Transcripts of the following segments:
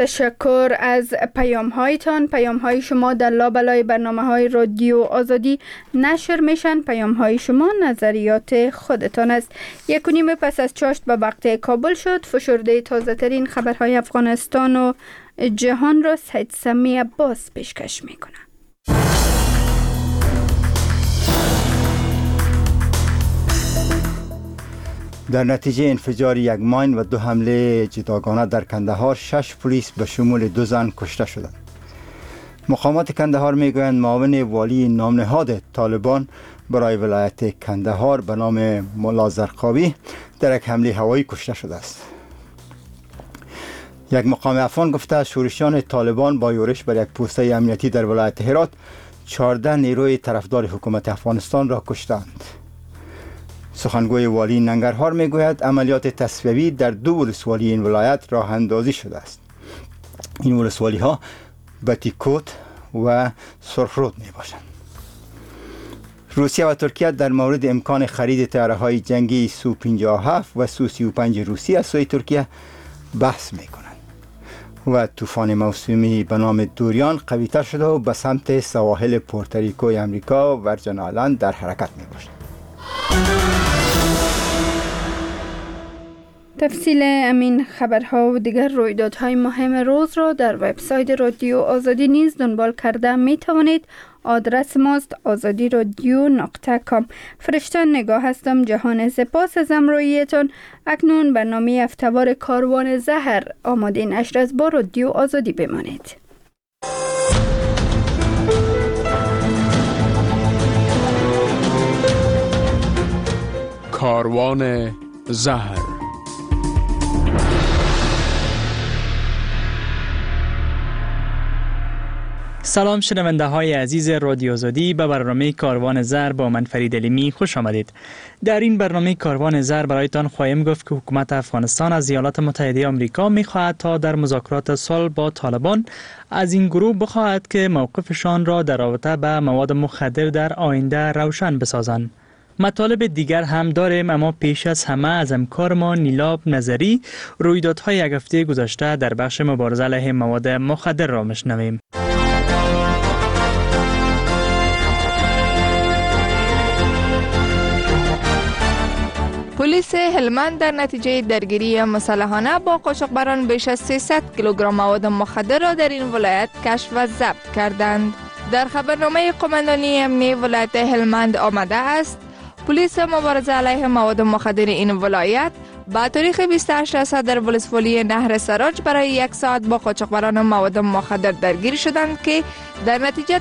تشکر از پیام های شما در لابلای برنامه های رادیو آزادی نشر میشن. پیام های شما نظریات خودتان است. 1:30 پس از چاشت به وقت کابل شد. فشرده تازه ترین خبرهای افغانستان و جهان را سید سمی عباس پیشکش میکنه. در نتیجه انفجار یک ماین و 2 حمله جداگانه در کندهار 6 پلیس به شمول 2 زن کشته شدند. مقامات کندهار میگویند معاون والی نامنهاد طالبان برای ولایت کندهار به نام ملا زرقاوی در یک حمله هوایی کشته شده است. یک مقام افغان گفته شورشیان طالبان با یورش بر یک پوسته امنیتی در ولایت هرات 14 نیروی طرفدار حکومت افغانستان را کشتند. سخنگوی والی ننگرهار میگوید عملیات تصفیوی در 2 ولسوالی این ولایت راه اندازی شده است. این ولسوالی ها بتیکوت و سرخرود می باشند. روسیه و ترکیه در مورد امکان خرید طیاره‌های جنگی سو 57 و سو 35 روسی از سوی ترکیه بحث می کنند. و طوفان موسمی به نام دوریان قوی‌تر شده و به سمت سواحل پورتوریکوی امریکا و ورجن آیلند در حرکت می باشد. تفصیل امین خبرها و دیگر رویدادهای مهم روز را در وبسایت رادیو آزادی نیز دنبال کرده می توانید. آدرس ماست azadiradio.com. فرشته نگاه هستم. جهان سپاس از همراهیتان. اکنون برنامه هفته‌وار کاروان زهر آماده نشر از با رادیو آزادی بمانید. کاروان زهر. سلام شنونده های عزیز رادیو آزادی، به برنامه کاروان زهر با من فرید علیمی خوش آمدید. در این برنامه کاروان زهر برایتان خواهیم گفت که حکومت افغانستان از ایالات متحده آمریکا می‌خواهد تا در مذاکرات صلح با طالبان از این گروه بخواهد که موقفشان را در رابطه به مواد مخدر در آینده روشن بسازند. مطالب دیگر هم داریم، اما پیش از همه از همکارمان نیلاب نظری رویدادهای یک هفته گذشته در بخش مبارزه علیه مواد مخدر را میشنویم. پلیس هلمند در نتیجه درگیری مسلحانه با قاچاقبران بیش از 300 کیلوگرم مواد مخدر را در این ولایت کشف و ضبط کردند. در خبرنامه قماندانی امنیتی ولایت هلمند آمده است پلیس مبارزه علیه مواد مخدر این ولایت با تاریخ 28 اسد در ولسوالی نهر سراج برای 1 ساعت با قاچاقبران مواد مخدر درگیر شدند که در نتیجه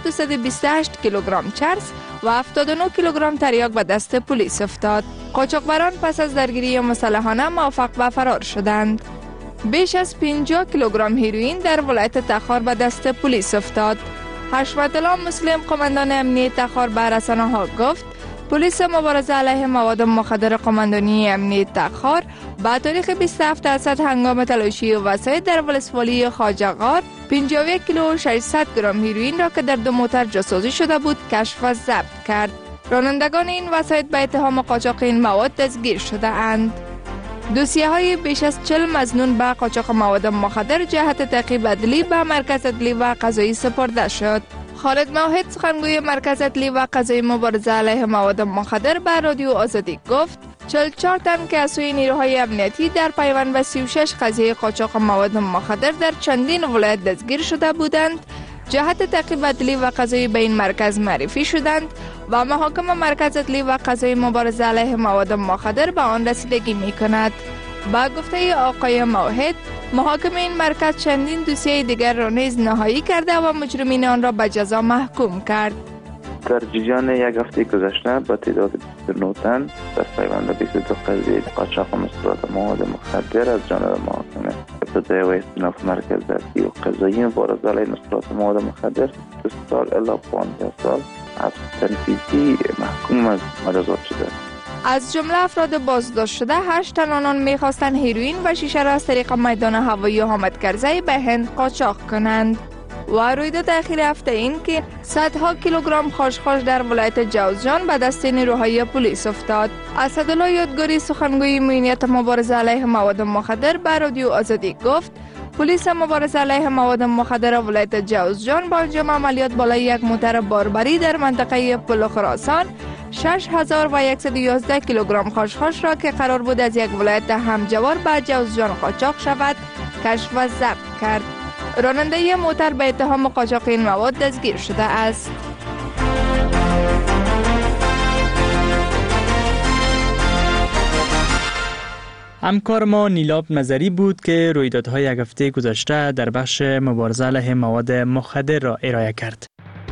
228 کیلوگرم چرس و 79 کیلوگرم تریاک به دست پلیس افتاد. قاچاقبران پس از درگیری مسلحانه موفق به فرار شدند. بیش از 50 کیلوگرم هیروئین در ولایت تخار به دست پلیس افتاد. حشمت الله مسلم قماندان امنیتی تخار به رسانه‌ها گفت پلیس مبارزه علیه مواد مخدر قماندانی امنیتی تخار با تاریخ 27 اسد هنگام تلاشی وسایل در ولسوالی خواجه‌غار 51 کیلو و 600 گرم هیروئین را که در 2 موتر جاسازی شده بود کشف و ضبط کرد. رانندگان این وسایل به اتهام قاچاق این مواد دستگیر شده اند. دوسیه‌های بیش از 40 مظنون به قاچاق مواد مخدر جهت تعقیب عدلی به مرکز عدلی و قضایی سپرده شد. خالد موحد سخنگوی مرکز عدلی و قضایی مبارزه علیه مواد مخدر به رادیو آزادی گفت 44 تن که از سوی نیروهای امنیتی در پیوند به 36 قضیه قاچاق مواد مخدر در چندین ولایت دستگیر شده بودند جهت تعقیب عدلی و قضایی به این مرکز معرفی شدند و محاکم مرکز عدلی و قضایی مبارزه علیه مواد مخدر به آن رسیدگی می کند. با گفته آقای موحد محاکم این مرکز چندین دوسیه دیگر را نیز نهایی کرده و مجرمین آن را به جزا محکوم کرد. در جریان 1 هفته گذشته با تعداد 29 تن در پیوند به 22 قضیه قاچاق مصادرات مواد مخدر از جانب محاکم ابتدایی و استئناف مرکز عدلی و قضایی مبارزه علیه مصادرات مواد مخدر 2 سال الی 15 سال حبس تنفیذی محکوم از مجازات شده. از جمله افراد بازداشت شده 8 تن آنان می‌خواستند هیروئین و شیشه را از طریق میدان هوایی حامد کرزی به هند قاچاق کنند. و رویداد اخیر هفته این که صدها کیلوگرم خاشخاش در ولایت جوزجان به دست نیروهای پلیس افتاد. اسدالله یادگاری سخنگوی امنیت مبارزه علیه مواد مخدر به رادیو آزادی گفت پلیس مبارزه علیه مواد مخدر ولایت جوزجان با انجام عملیات بالای یک موتر باربری در منطقه پل خراسان 6111 کیلوگرم خاشخاش را که قرار بود از یک ولایت همجوار به جوزجان قاچاق شود کشف و ضبط کرد. راننده موتر به اتهام قاچاق این مواد دستگیر شده است. همکار ما نیلاب نظری بود که رویدادهای یک هفته گذشته در بخش مبارزه علیه مواد مخدر را ارائه کرد.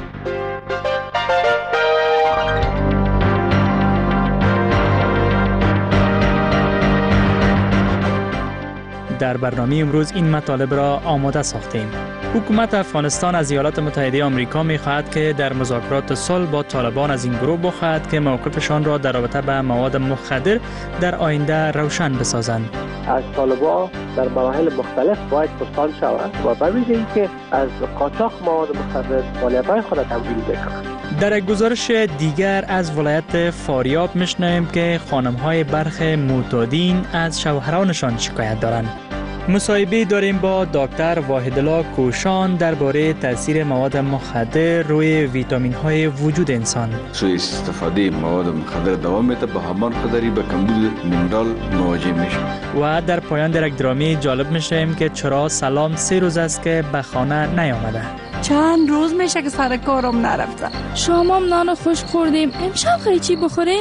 در برنامه امروز این مطالب را آماده ساختیم. حکومت افغانستان از ایالات متحده آمریکا می‌خواهد که در مذاکرات صلح با طالبان از این گروه بخواهد که موقفشان را در رابطه به مواد مخدر در آینده روشن بسازند. از طالبان در مراحل مختلف باید پرسان شود و به ویژه اینکه از قاچاق مواد مخدر فعالیت‌های خود تمویل بکنند. در یک گزارش دیگر از ولایت فاریاب می‌شنویم که خانم‌های برخ معتادین از شوهرانشان شکایت دارند. مصاحبه داریم با دکتر واحدالله کوشان درباره تاثیر مواد مخدر روی ویتامین‌های وجود انسان. سوء استفاده مواد مخدر دوام میده به همان قدری به کمبود مینرال مواجه میشه. و در پایان در یک درامه جالب میشیم که چرا سلام 3 روز است که به خانه نیامده. چند روز میشه که سر کارم نرفتم. شامم نان خوش خوردیم. امشب خیلی چی بخوریم؟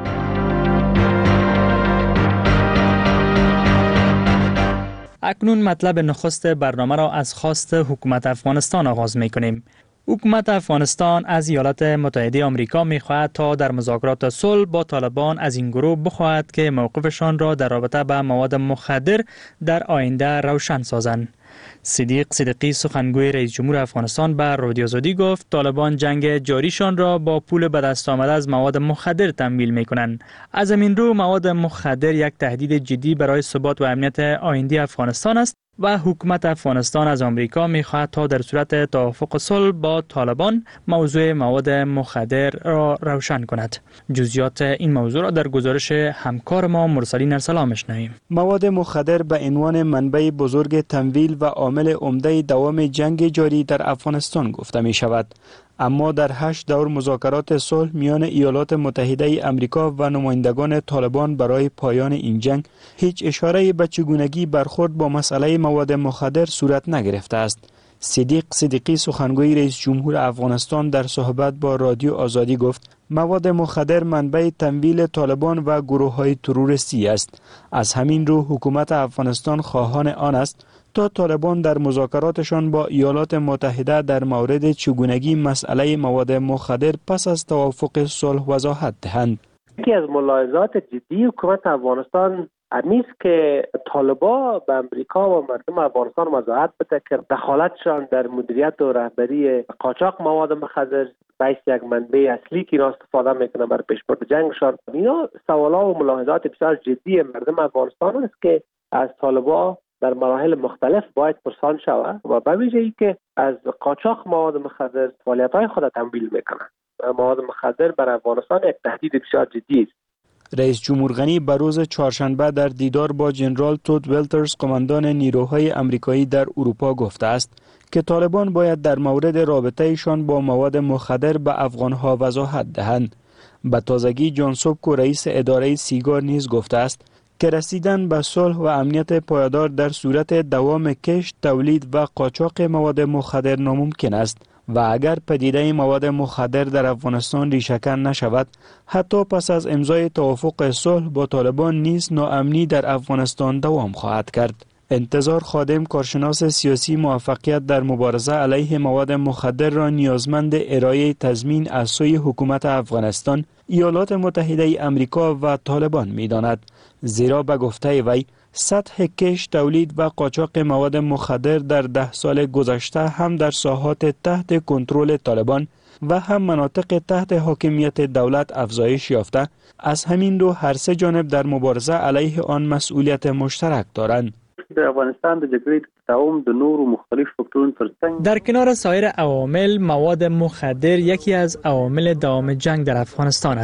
اکنون مطلب نخست برنامه را از خواست حکومت افغانستان آغاز می‌کنیم. حکومت افغانستان از ایالات متحده آمریکا می‌خواهد تا در مذاکرات صلح با طالبان از این گروه بخواهد که موقفشان را در رابطه با مواد مخدر در آینده روشن سازند. صدیق صدیقی سخنگوی رئیس جمهور افغانستان به رادیو آزادی گفت طالبان جنگ جاریشان را با پول به دست آمده از مواد مخدر تمویل می‌کنند. از همین رو مواد مخدر یک تهدید جدی برای ثبات و امنیت آینده افغانستان است و حکومت افغانستان از آمریکا می‌خواهد تا در صورت توافق صلح با طالبان موضوع مواد مخدر را روشن کند. جزئیات این موضوع را در گزارش همکار ما مرسلین ارسلان می‌شنویم. مواد مخدر به عنوان منبع بزرگ تمویل و عامل عمده دوام جنگ جاری در افغانستان گفته می‌شود. اما در 8 دور مذاکرات صلح میان ایالات متحده آمریکا و نمایندگان طالبان برای پایان این جنگ هیچ اشاره‌ای به چگونگی برخورد با مسئله مواد مخدر صورت نگرفته است. صدیق صدیقی سخنگوی رئیس جمهور افغانستان در صحبت با رادیو آزادی گفت مواد مخدر منبع تمویل طالبان و گروه‌های تروریستی است. از همین رو حکومت افغانستان خواهان آن است تا طالبان در مذاکراتشان با ایالات متحده در مورد چگونگی مسئله مواد مخدر پس از توافق صلح وضاحت دهند. یکی از ملاحظات جدی حکومت افغانستان امیست که طالبان به امریکا و مردم افغانستان وضاحت بده که دخالتشان در مدیریت و رهبری قاچاق مواد مخدر باعث یک منبع اصلی که اینا استفاده میکنه برای پیشبرد جنگشان. اینا سوالات و ملاحظات بسیار جدی مردم افغانستان است که از طالبان در مراحل مختلف باید پرسان شود و به ویژه که از قاچاق مواد مخدر فعالیت‌های خود تمویل میکنند. مواد مخدر برای افغانستان یک تهدید بسیار جدی است. رئیس جمهور غنی بر روز چهارشنبه در دیدار با جنرال تود ولترز قماندان نیروهای آمریکایی در اروپا گفته است که طالبان باید در مورد رابطه‌شان با مواد مخدر به افغانها وضاحت دهند. به تازگی جان سوبکو رئیس اداره سیگار نیز گفته است که رسیدن به صلح و امنیت پایدار در صورت دوام کشت، تولید و قاچاق مواد مخدر ناممکن است و اگر پدیده مواد مخدر در افغانستان ریشه‌کن نشود، حتی پس از امضای توافق صلح با طالبان نیز ناامنی در افغانستان دوام خواهد کرد. انتظار خادم کارشناس سیاسی موفقیت در مبارزه علیه مواد مخدر را نیازمند ارائه تضمین از سوی حکومت افغانستان، ایالات متحده آمریکا و طالبان می‌داند، زیرا به گفته وی سطح کشت، تولید و قاچاق مواد مخدر در 10 سال گذشته هم در ساحات تحت کنترل طالبان و هم مناطق تحت حاکمیت دولت افزایش یافته. از همین رو هر سه جانب در مبارزه علیه آن مسئولیت مشترک دارند. در افغانستان د جګړې تداوم د نورو مختلف فاکتورونو ترڅنګ در کنار سایر عوامل مواد مخدر یکی از عوامل دوام جنگ در افغانستان است.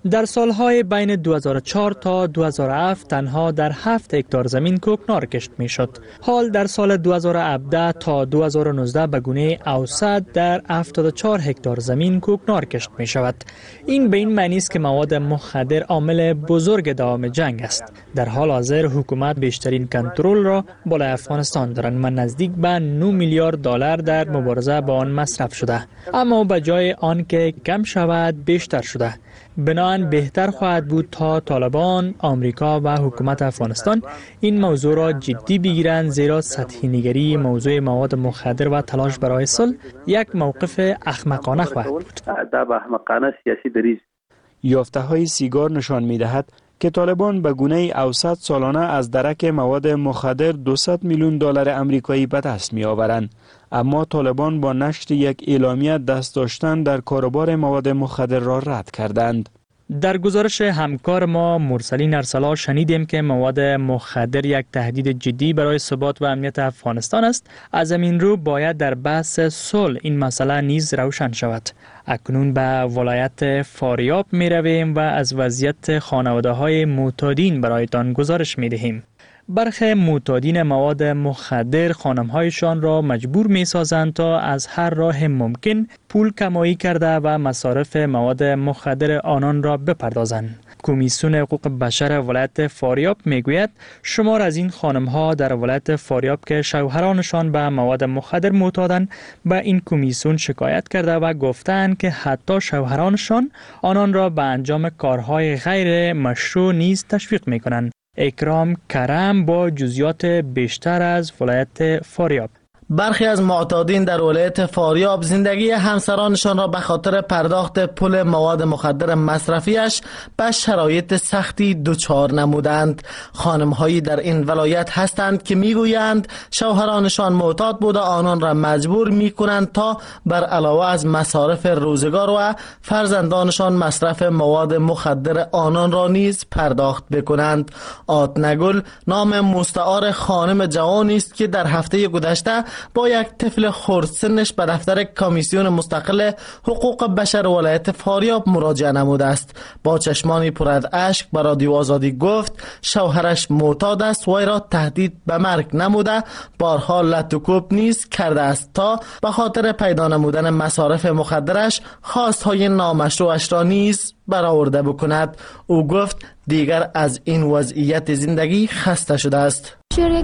در سالهای بین 2004 تا 2007 تنها در 7 هکتار زمین کوکنار کشت می شد. حال در سال 2017 تا 2019 به گونه اوسط در 74 هکتار زمین کوکنار کشت می شود. این به این معنی است که مواد مخدر عامل بزرگ دوام جنگ است. در حال حاضر حکومت بیشترین کنترل را بالای افغانستان دارند و نزدیک به 9 میلیارد دلار در مبارزه با آن مصرف شده، اما به جای آن که کم شود بیشتر شده. بنابراین بهتر خواهد بود تا طالبان، آمریکا و حکومت افغانستان این موضوع را جدی بگیرند، زیرا سطحی نگری موضوع مواد مخدر و تلاش برای صلح یک موقف احمقانه خواهد بود. در احمقانه سیاسی دریز. یافته‌های سیگار نشان می‌دهد که طالبان به گونه اوسط سالانه از درک مواد مخدر 200 میلیون دلار آمریکایی به دست می‌آورند. اما طالبان با نشر یک اعلامیه دست داشتن در کاروبار مواد مخدر را رد کردند. در گزارش همکار ما مرسلین ارسلا شنیدیم که مواد مخدر یک تهدید جدی برای ثبات و امنیت افغانستان است. از این رو باید در بحث صلح این مسئله نیز روشن شود. اکنون به ولایت فاریاب می رویم و از وضعیت خانواده‌های معتادین برایتان گزارش می دهیم. برخی معتادین مواد مخدر خانم‌هایشان را مجبور می‌سازند تا از هر راه ممکن پول کمایی کرده و مصارف مواد مخدر آنان را بپردازند. کمیسیون حقوق بشر ولایت فاریاب میگوید شمار از این خانم‌ها در ولایت فاریاب که شوهرانشان به مواد مخدر معتادند به این کمیسیون شکایت کرده و گفتند که حتی شوهرانشان آنان را به انجام کارهای غیر مشروع نیز تشویق می‌کنند. اکرام کرم با جزئیات بیشتر از ولایت فاریاب. برخی از معتادین در ولایت فاریاب زندگی همسرانشان را به خاطر پرداخت پول مواد مخدر مصرفیش به شرایط سختی دچار نمودند. خانم‌هایی در این ولایت هستند که میگویند شوهرانشان معتاد بوده آنان را مجبور میکنند تا بر علاوه از مصارف روزگار و فرزندانشان مصرف مواد مخدر آنان را نیز پرداخت بکنند. آتنگل نام مستعار خانم جوانی است که در هفته گذشته با یک طفل خردسنش به دفتر کمیسیون مستقل حقوق بشر ولایت فاریاب مراجعه نموده است. با چشمانی پر از اشک به رادیو آزادی گفت شوهرش معتاد است و وی را تهدید به مرگ نموده بارها لط و کوب نیز کرده است تا به خاطر پیدا نمودن مصارف مخدرش خواستهای نامشروعش را نیز برآورده بکند. او گفت دیگر از این وضعیت زندگی خسته شده است.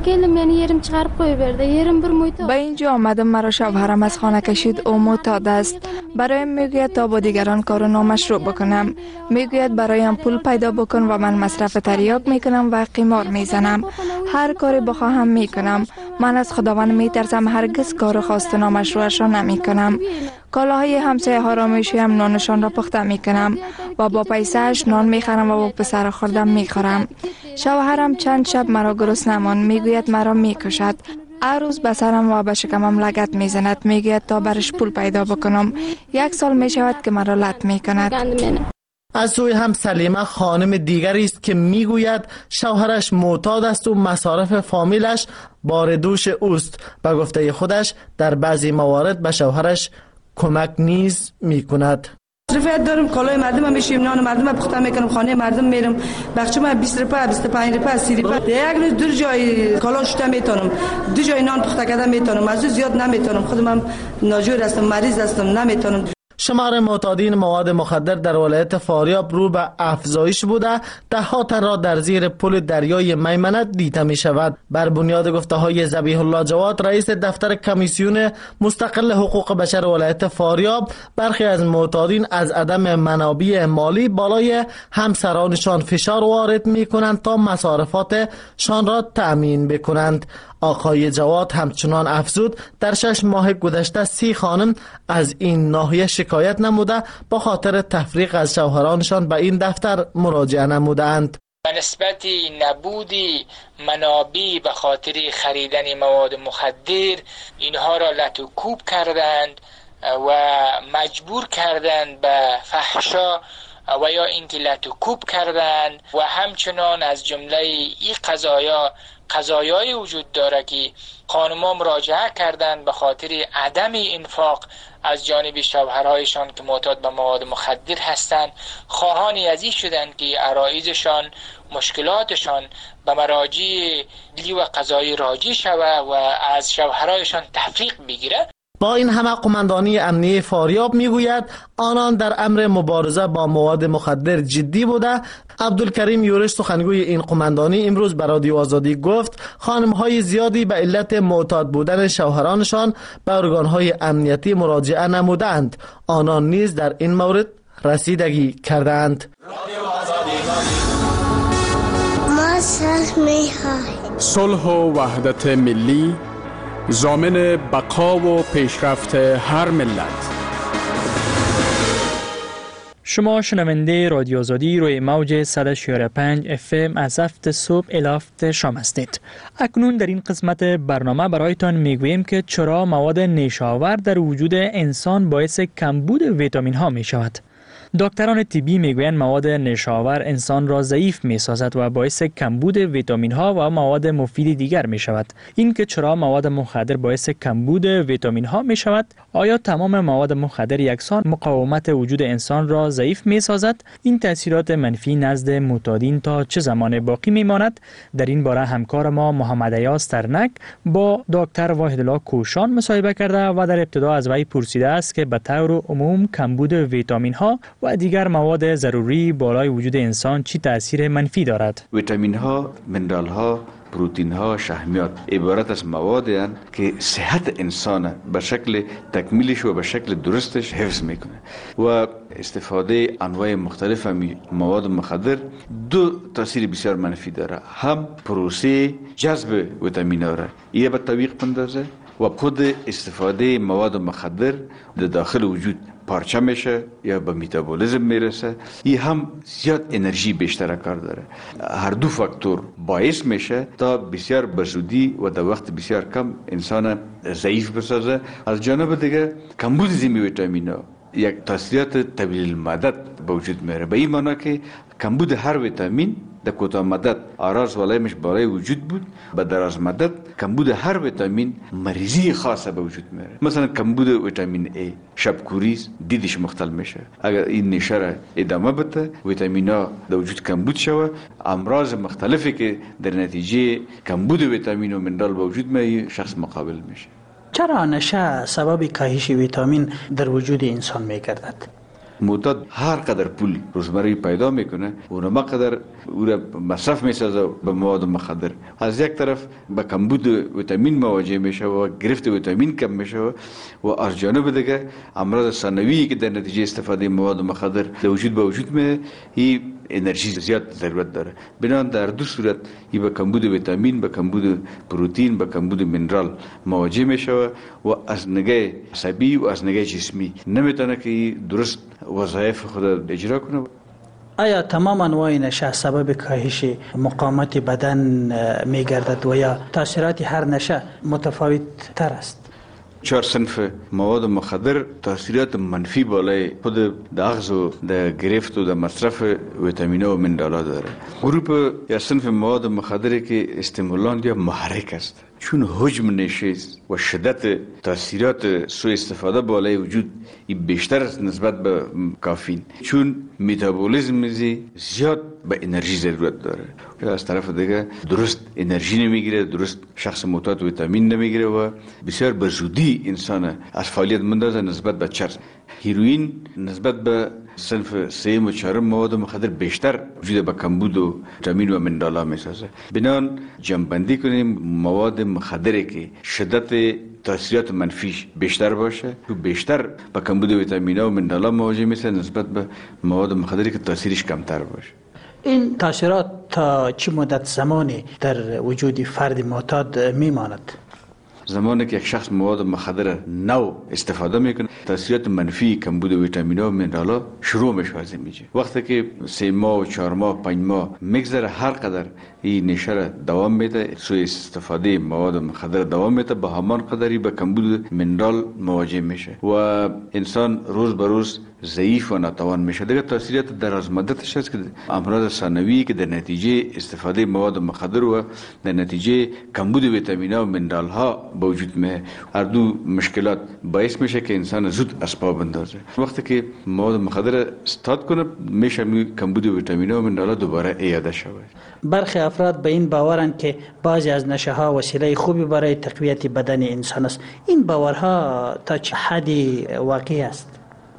به اینجا آمدم مرا شوهرم از خانه کشید. او معتاد است. برایم میگوید تا با دیگران کار نامشروع بکنم. میگوید برایم پول پیدا بکن و من مصرف تریاک میکنم و قمار میزنم. هر کاری بخواهم میکنم. من از خداوند میترسم هرگز کار خواست نامشروعش را نمیکنم. کالاهای همسایه ها را میشویم نانشان را پخته میکنم و با پیسهش نان میخرم و با پسر خوردم میخورم. شوهرم چند شب مرا گرسنه میگوید مرا میکشد. هر روز به سرم و به شکمم لگد میزند. میگوید تا برش پول پیدا بکنم. 1 سال میشود که مرا لط میکند. از سوی هم سلیمه خانم دیگری است که میگوید شوهرش معتاد است و مصارف فامیلش بار دوش اوست. به گفته خودش در بعضی موارد به شوهرش کمک نیز میکند. مصرفیت دارم، کالای مردم میشیم، نان مردم پخته میکنم، خانه مردم میرم، بخش من 20 روپیه 25 روپیه 30 روپیه یک روز 2 جای کالا شوته میتونم، 2 جای نان پخته کردن میتونم، از زیاد نمیتونم. خودم ناجور هستم، مریض هستم، نمیتونم. شمار معتادین مواد مخدر در ولایت فاریاب رو به افزایش بوده. 10 تن را در زیر پل دریای میمنه دیده می شود. بر بنیاد گفته های ذبیح الله جواد رئیس دفتر کمیسیون مستقل حقوق بشر ولایت فاریاب، برخی از معتادین از عدم منابع مالی بالای همسرانشان فشار وارد می کنند تا مصارفاتشان را تأمین بکنند. آقای جواد همچنان افزود در 6 ماه گذشته 30 خانم از این ناحیه شکایت نموده با خاطر تفریق از شوهرانشان به این دفتر مراجعه نمودند. به نسبت نبودی منابع به خاطر خریدن مواد مخدر اینها را لط و کوب کردند و مجبور کردند به فحشا و یا اینکه لتوکوب کردن و همچنان از جمله این قضایای وجود داره که خانم‌ها مراجعه کردن به خاطر عدم انفاق از جانب شوهرهایشان که معتاد به مواد مخدر هستند، خواهانی از این شدند که عرایضشان، مشکلاتشان به مراجع ملی و قضایی راجع شود و از شوهرهایشان تفریق بگیره. با این همه قماندانی امنیه فاریاب میگوید آنان در امر مبارزه با مواد مخدر جدی بوده. عبدالکریم یورش سخنگوی این قماندانی امروز به رادیو آزادی گفت خانم‌های زیادی به علت معتاد بودن شوهرانشان به ارگان‌های امنیتی مراجعه نمودند. آنان نیز در این مورد رسیدگی کردند. ما صلح می‌خواهیم. صلح و وحدت ملی ضامن بقا و پیشرفت هر ملت. شما شنونده رادیو آزادی روی موج 104.5 FM از هفت صبح الی هفت شام هستید. اکنون در این قسمت برنامه برایتان میگوییم که چرا مواد نیشاور در وجود انسان باعث کمبود ویتامین ها می شود. دکتران طبی میگویند مواد نشاور انسان را ضعیف میسازد و باعث کمبود ویتامین ها و مواد مفید دیگر می شود. این که چرا مواد مخدر باعث کمبود ویتامین ها می شود؟ آیا تمام مواد مخدر یکسان مقاومت وجود انسان را ضعیف می سازد؟ این تاثیرات منفی نزد معتادین تا چه زمان باقی می ماند؟ در این باره همکار ما محمد ایاز ترنک با دکتر واحدالله کوشان مصاحبه کرده و در ابتدا از وی پرسیده است که به طور عموم کمبود ویتامین ها و دیگر مواد ضروری بالای وجود انسان چی تأثیر منفی دارد؟ ویتامین ها، منرال ها، پروتین ها، شحمیات عبارت از موادی هستند که صحت انسان به شکل تکمیلش و به شکل درستش حفظ میکنه و استفاده انواع مختلف مواد مخدر دو تاثیر بسیار منفی داره. هم پروسه جذب ویتامین ها را یه به تعویق پندازه و خود استفاده مواد مخدر در داخل وجود پارچه میشه یا به میتابولیزم میرسه. این هم زیاد انرژی بیشتر کار داره. هر دو فاکتور باعث میشه تا بسیار بزودی و در وقت بسیار کم انسان ضعیف بسازه. از جانب دیگه کمبود زیمی ویتامین ها یک تاثیرات طویل المدت به وجود میاره. به این معنی که کمبود هر ویتامین در کوتاه مدت آراز ولایمش بالای وجود بود، به دراز مدت کمبود هر ویتامین مریضی خاصه به وجود میاره. مثلا کمبود ویتامین A شبکوریز دیدش مختل میشه. اگر این نشره ادامه بده ویتامین ها در وجود کمبود شوه، امراض مختلفی که در نتیجه کمبود ویتامین و منرال به وجود میاد شخص مقابل میشه. چرا نشه سبب کاهش ویتامین در وجود انسان میگردد؟ معتاد هر قدر پول روزمره پیدا میکنه اونما قدر او را مصرف میسازه به مواد مخدر. از یک طرف به کمبود ویتامین مواجه میشه و گرفت ویتامین کم میشه و از جانب دیگه امراض ثانویی که در نتیجه استفاده مواد مخدر در وجود به وجود میاد، این انرژی زیاد ضرورت داره. بنابراین در دو صورت این به کمبود ویتامین، به کمبود پروتین، به کمبود منرال مواجه میشه و از نگاه عصبی و از نگاه جسمی نمیتونه که درست وظایف خود اجرا کنه. آیا تمام انواع نشه سبب کاهش مقاومت بدن میگردد و یا تاثیرات هر نشه متفاوت تر است؟ 4 صنف مواد مخدر تاثیرات منفی بالای خود داغز و در گرفت و در مصرف ویتامین و منرال داره. گروپ یا صنف مواد مخدری که استیمولانت یا محرک است، چون حجم نشه و شدت تاثیرات سوء استفاده بالای وجود بیشتر است نسبت به کافین، چون میتابولیزم زیاد به انرژی ضرورت داره. از طرف دیگه درست انرژی نمیگیره، درست شخص معتاد ویتامین نمیگیره و بسیار به زودی انسان از فعالیت مندازه نسبت به چرس. هیروئین نسبت به صنف 3 و 4 مواد مخدر بیشتر وجود به کمبود و ویتامین و منرال میسازه. بنابراین جمع‌بندی کنیم مواد مخدری که شدت تاثیرات منفیش بیشتر باشه و بیشتر با کمبود ویتامین و منرال مواجه میشه نسبت به مواد مخدری که تاثیرش کمتر باشه. این تاثیرات تا چه مدت زمانی در وجود فرد معتاد میماند؟ زمانی که یک شخص مواد مخدر نو استفاده میکنه تاثیرات منفی کمبود ویتامین و منرال شروع میشه از میشه. وقتی که 3 ماه و 4 ماه 5 ماه میگذره هر قدر این نشره دوام میده، سوء استفاده مواد مخدر دوام میده، به همان قدری به کمبود منرال مواجه میشه و انسان روز به روز ضعیف و ناتوان میشه. دیگه تاثیرات درازمدتش هست که امراض ثانویه که در نتیجه استفاده مواد مخدر و در نتیجه کمبود ویتامین‌ها و منرال‌ها به وجود میاد. هر دو مشکلات باعث میشه که انسان زود اسباب بندازه. وقتی که مواد مخدر استاد کنه میشه کمبود ویتامین‌ها و منرال‌ها دوباره اعاده شود. برخی افراد به این باورند که بعضی از نشه ها وسیله خوبی برای تقویت بدن انسان است. این باورها تا چه حدی واقعی است؟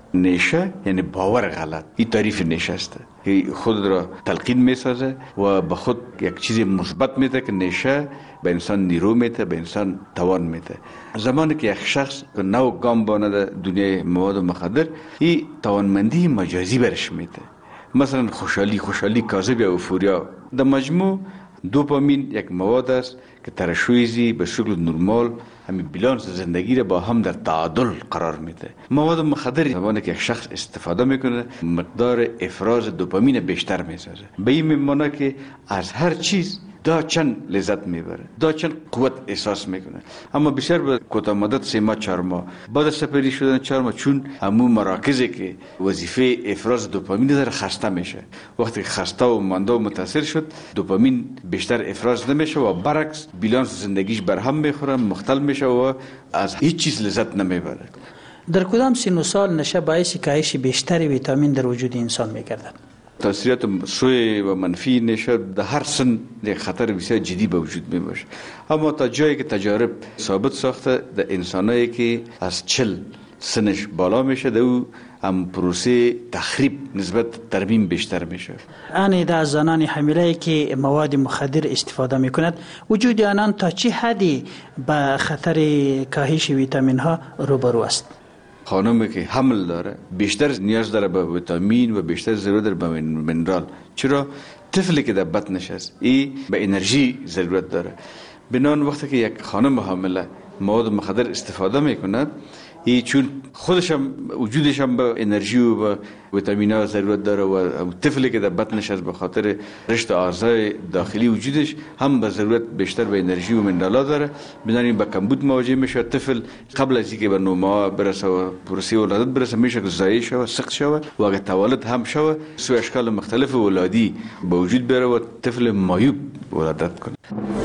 نشه یعنی باور غلط. این تعریف نشه است. خود را تلقین میسازه و به خود یک چیز مثبت میده که نشه به انسان نیرو میده، به انسان توان میده. زمانی که یک شخص نو گام بانده دنیای مواد مخدر، این توانمندی مجازی برش میده. مثلا خوشحالی کاذب یا اوفوریا. در مجموع دوپامین یک مواد است که ترشحی به شکل نرمال همین بیلانس زندگی را با هم در تعادل قرار میده. مواد مخدر زمانی که یک شخص استفاده میکنه مقدار افراز دوپامین بیشتر میسازه. به این میمونه که از هر چیز دا چند لذت میبره، دا چند قوت احساس میکنه. اما بسیار به کوتاه مدت 3 ماه 4 ماه بعد از سپری شدن 4 ماه چون همون مراکزی که وظیفه افراز دوپامین داره خسته میشه. وقتی خسته و مانده و متاثر شد دوپامین بیشتر افراز نمیشه و برعکس بیلانس زندگیش برهم میخوره، مختل میشه و از هیچ چیز لذت نمیبره. در کدام سن و سال نشه باعث کاهش بیشتر ویتامین در وجود انسان میگردد؟ تاثیرات سوء و منفی نشه در هر سن خطر بسیار جدی به وجود می باشه. اما تا جایی که تجارب ثابت ساخته در انسانایی که از 40 سنش بالا میشه در او هم پروسه تخریب نسبت ترمیم بیشتر میشه. آن از زنان حامله که مواد مخدر استفاده میکند وجود آنان تا چه حدی به خطر کاهش ویتامین ها روبرو است؟ خانمی که حمل داره بیشتر نیاز داره به ویتامین و بیشتر ضرورت داره به منرال. چرا؟ طفلی که در بطنش است این به انرژی ضرورت داره. بنان وقتی که یک خانم حامله مواد مخدر استفاده میکنه این چون خودش هم وجودش هم به انرژی و به ویتامین‌ها ضرورت داره و طفلی که در بطنش است به خاطر رشد اعضای داخلی وجودش هم به ضرورت بیشتر به انرژی و منرال‌ها داره. بنابراین به کمبود مواجه میشه. طفل قبل از اینکه به 9 ماه برسه و پروسه ولادت برسه میشه که ضعیف شود، سقط شود و اگه تولد هم شود سوء اشکال مختلف ولادی به وجود بیاره و طفل معیوب ولادت کنه.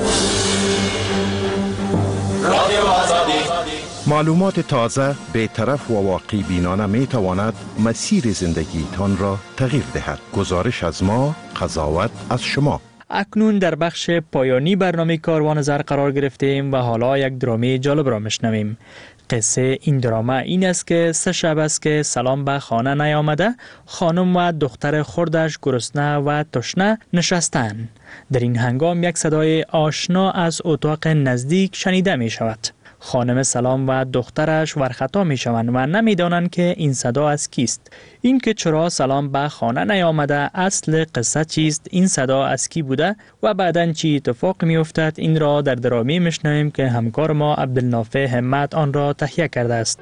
معلومات تازه، بی‌طرف و واقعی بینانه می تواند مسیر زندگی تان را تغییر دهد. گزارش از ما، قضاوت از شما. اکنون در بخش پایانی برنامه کاروان زر قرار گرفتیم و حالا یک درامه جالب را میشنویم. قصه این درامه این است که 3 شب است که سلام به خانه نیامده. خانم و دختر خردش گرسنه و تشنه نشستند. در این هنگام یک صدای آشنا از اتاق نزدیک شنیده می شود. خانم سلام و دخترش ورخطا می شوند و نمی دانند که این صدا از کیست. این که چرا سلام به خانه نیامده، اصل قصه چیست، این صدا از کی بوده و بعداً چی اتفاق می افتد، این را در درامه میشنویم که همکار ما عبدالنافع همت آن را تهیه کرده است.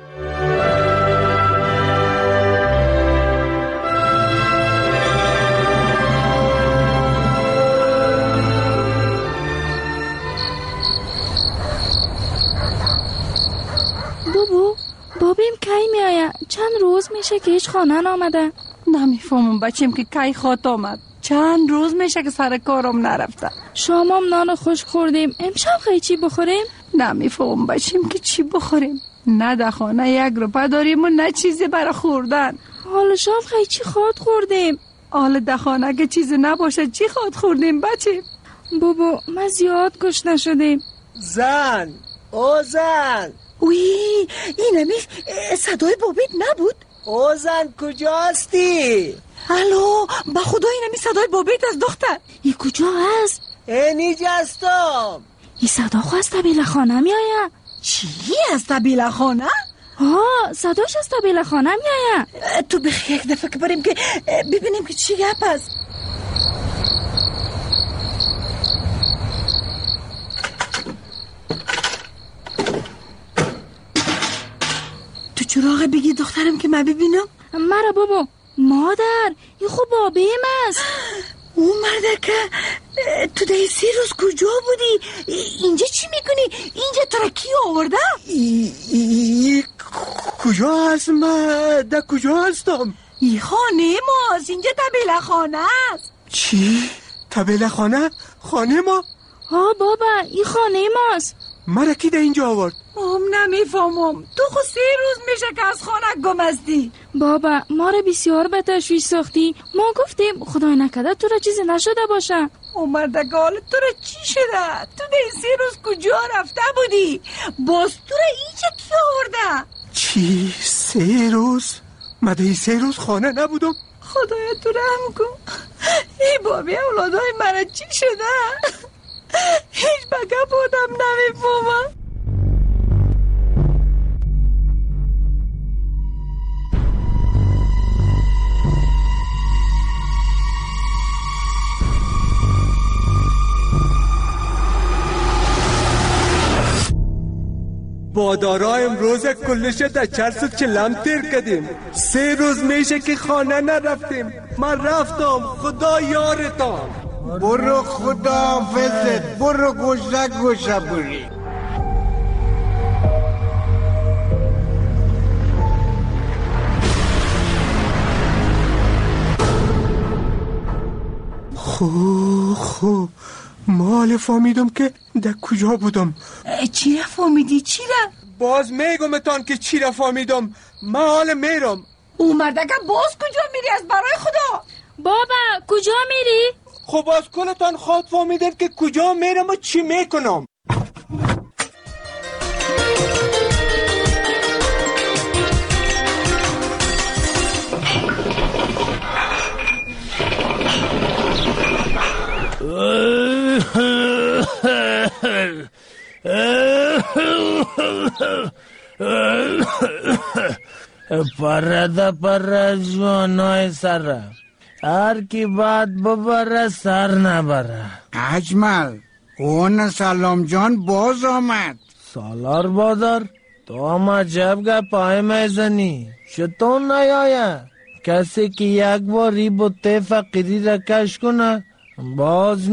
بابیم کی می آید؟ چند روز میشه که هیچ خانه نامده. نمیفهمم بچیم که کی خواهد آمد. چند روز میشه که سر کارم نرفته. شامم نان خوش خوردیم. امشب خیلی چی بخوریم؟ نمیفهمم بچیم که چی بخوریم. نه در خانه 1 روپه داریم و نه چیزی برای خوردن. حالا شام خیلی چی خواهد خوردیم؟ حالا در خانه که چیزی نباشه چی خواهد خوردیم بچیم؟ بابا ما زیاد گشنه شدیم. زن زن وی اینمی صدای بابیت نبود؟ زن کجاستی؟ الو با خدا اینمی صدای بابیت از دختر. ای کجا هست؟ اینجا هستم. ای صدا خو از طبیل خانه می آید. چی از طبیل خانه؟ صداش از طبیل خانه می آید. تو بخی یک دفعه که بریم که ببینیم که چی گپ است. چراغ بگی دخترم که من ببینم. مرا بابا. مادر این خوب بابیم است. اون مرده که تو ده 3 روز کجا بودی؟ اینجا چی میکنی؟ اینجا ترکی آورده؟ کجا هستم؟ در کجا هستم؟ این خانه ماست، اینجا طبیله خانه است. چی؟ طبیله خانه؟ خانه ما؟ ها بابا، این خانه ماست. مرا کی در اینجا آورد؟ نمیفهمم. تو خود 3 روز میشه که از خانه گم هستی. بابا ما را بسیار به تشویش ساختی. ما گفتیم خدای نکرده تو را چیزی نشده باشه. مردک حالت تو را چی شده؟ تو در این 3 روز کجا رفته بودی؟ باز تو را اینجا کی آورده؟ چی؟ 3 روز؟ من در این 3 روز خانه نبودم. خدایا تو رحم کن. ای بابی اولادای من چی شده؟ هیچ بگه بودم نمیفهمم. بادارا امروز کلش در 440 تیر کردیم. 3 روز میشه که خانه نرفتیم. من رفتم، خدا یارتان. برو خدا حافظت، برو گوشه بری. خو مال فهمیدم که در کجا بودم. چی را فهمیدی؟ چی را؟ باز میگمتان که چی را فهمیدم. من حال میرم. او مردکه باز کجا میری از برای خدا؟ بابا کجا میری؟ خب باز کلتان خود فهمیدن که کجا میرم و چی میکنم. پر جوانای سر هر کی باد ببره سر نبره. اجمل اون سلام جان باز آمد. سالار بادر تو هم عجب گپای میزنی. چطور نیایه کسی که یک باری بوته فقیری را کش کنه باز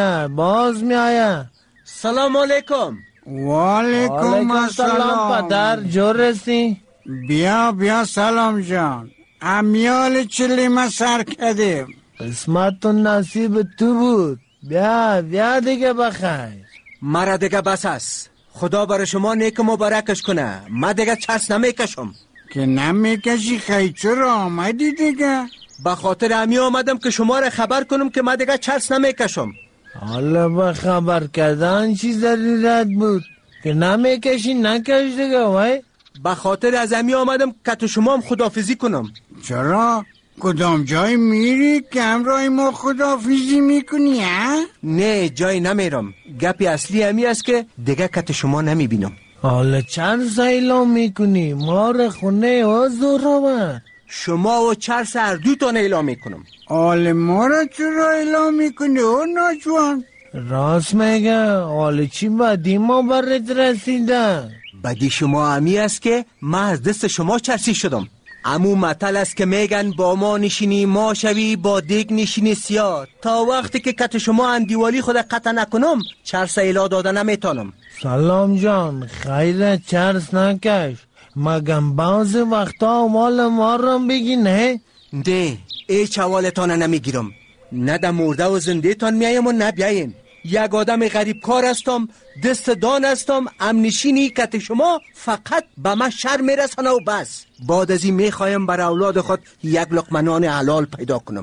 میایه. سلام علیکم. وعلیکم السلام. پدر جور رسی؟ بیا سلام جان. امیال چلی ما سر کردیم. قسمت و نصیب تو بود. بیا دیگه بخیر. مرا دیگه بس است. خدا برای شما نیک مبارکش کنه. من دیگه چرس نمیکشم. که نمیکشی خیلی چرا آمدی دیگه؟ به خاطر امی آمدم که شما را خبر کنم که من دیگه چرس نمیکشم. حالا به خبر کردن چی ضرورت بود که نمیکشی نکش دیگه وای. به خاطر از امی آمدم که تو شما هم خداحافظی کنم. چرا؟ کدام جای میری که همراه ما خداحافظی میکنی ها؟ نه جای نمیرم. گپی اصلی امی است که دیگه که شما نمیبینم. حالا چرس اعلام میکنی؟ ما را خونه حضور آمد. شما و چرس هر دو تان اعلام میکنم. حال ما را چرا اعلام میکنی او ناجوان؟ راست میگه. حال چی بدی ما برات رسیده؟ بدی شما امی است که من از دست شما چرسی شدم. امو مطل است که میگن با ما نشینی ما شوی با دیگ نشینی سیاه. تا وقتی که کت شما اندیوالی خود قطع نکنم چرس ایلا داده نمیتانم. سلام جان خیر چرس نکش. مگم بعض وقتا مال ما رو بگی نه؟ ده ایچ حوالتان نمیگیرم. نه در مرده و زنده تان میایم و نه بیاین. یک آدم غریب کار هستم، دست دان هستم. امنشینی کت شما فقط به من شر میرسانه و بس. بعد از این میخوایم بر اولاد خود یک لقمه نان حلال پیدا کنم.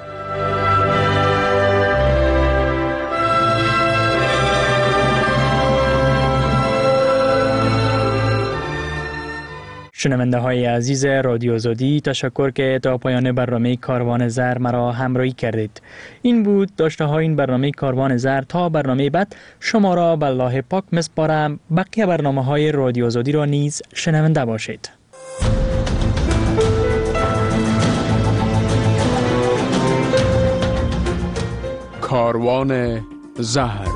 شنونده های عزیز رادیو آزادی، تشکر که تا پایان برنامه کاروان زر مرا همراهی کردید. این بود داشته های این برنامه کاروان زر. تا برنامه بعد شما را به الله پاک میسپارم. بقیه برنامه های رادیو آزادی را نیز شنونده باشید. کاروان زهر.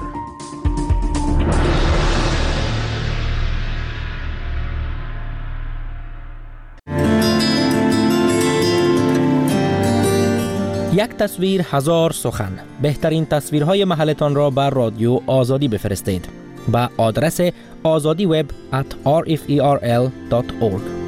یک تصویر هزار سخن. بهترین تصویرهای محلتان را بر رادیو آزادی بفرستید. با آدرس azadiweb@rferl.org.